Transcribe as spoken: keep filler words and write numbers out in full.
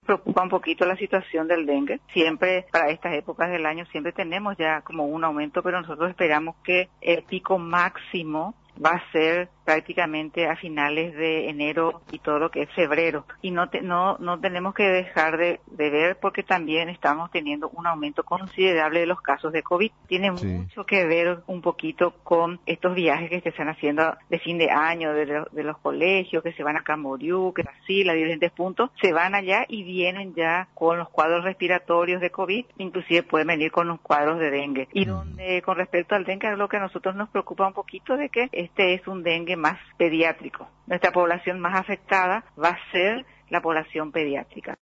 Preocupa un poquito la situación del dengue. Siempre, para estas épocas del año, siempre tenemos ya como un aumento, pero nosotros esperamos que el pico máximo va a ser prácticamente a finales de enero y todo lo que es febrero. Y no te, no no tenemos que dejar de, de ver porque también estamos teniendo un aumento considerable de los casos de COVID. Tiene Sí. mucho que ver un poquito con estos viajes que se están haciendo de fin de año, de, lo, de los colegios, que se van a Camboriú, que Brasil, a diferentes puntos, se van allá y vienen ya con los cuadros respiratorios de COVID, inclusive pueden venir con los cuadros de dengue. Y donde con respecto al dengue, es lo que a nosotros nos preocupa un poquito de que este es un dengue más pediátrico. Nuestra población más afectada va a ser la población pediátrica.